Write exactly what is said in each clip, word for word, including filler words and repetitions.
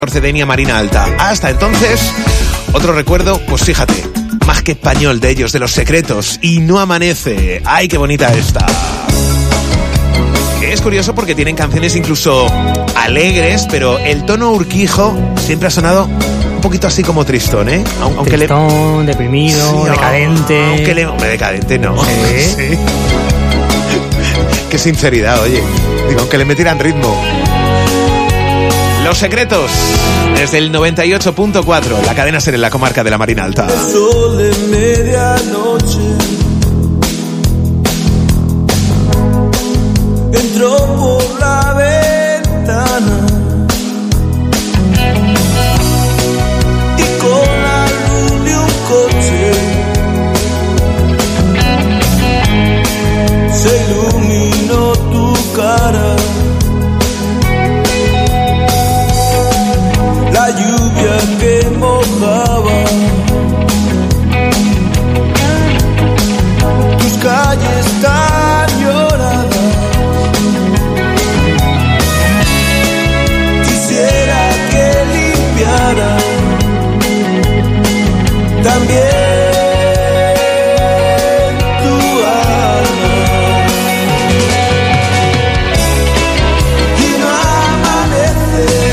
Denia Marina Alta. Hasta entonces, otro recuerdo, pues fíjate, más que español de ellos, de Los Secretos, y No amanece. ¡Ay, qué bonita esta! Es curioso porque tienen canciones incluso alegres, pero el tono Urquijo siempre ha sonado un poquito así como tristón, ¿eh? Aunque tristón, le... deprimido, sí, decadente. Aunque le... Hombre, decadente no. ¿Sí? Sí. Qué sinceridad, oye. Digo, aunque le metieran ritmo. Los Secretos, desde el noventa y ocho punto cuatro, la cadena SER en la comarca de la Marina Alta. El sol de medianoche entró por la ventana y con la luz de un coche se iluminó tu cara. La lluvia que mojaba tus calles tan lloradas. Quisiera que limpiara también tu alma y no amanece.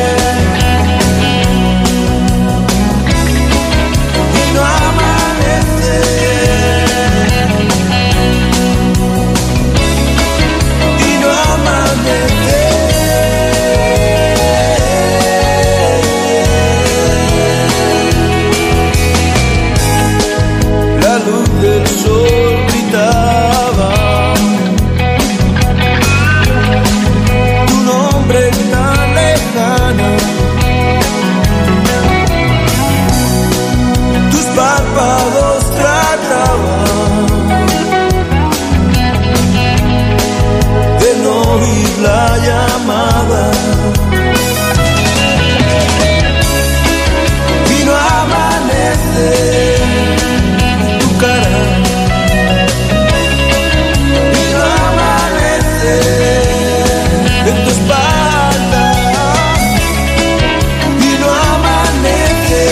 La llamada y no amanece tu cara y no amanece en tu espalda y no amanece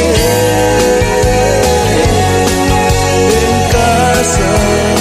en casa.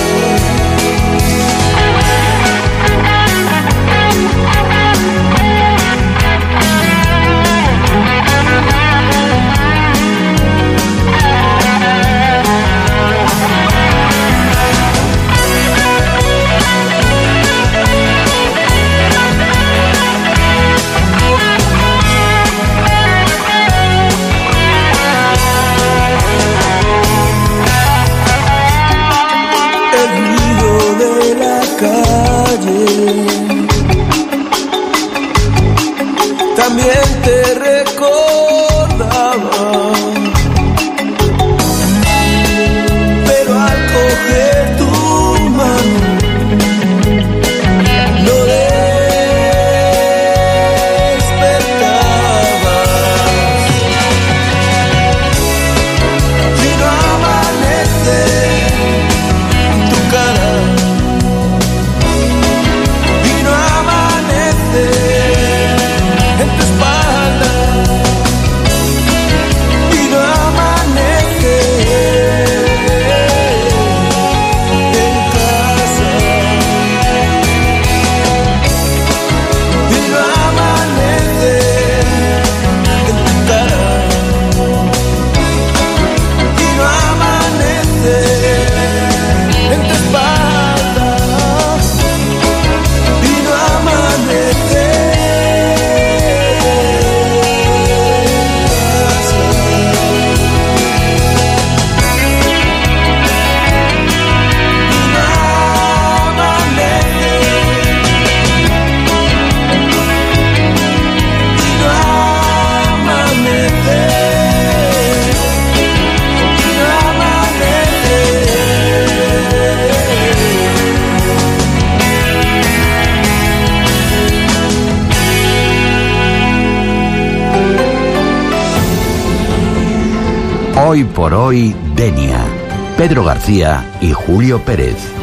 También te recordaba, pero al coger tu mano no despertabas y no amanece tu cara y no amanece en tu espalda y no amanece en casa y no amanece en tu cara y no amanece en tu espalda y no amanece. Hoy por hoy, Denia, Pedro García y Julio Pérez.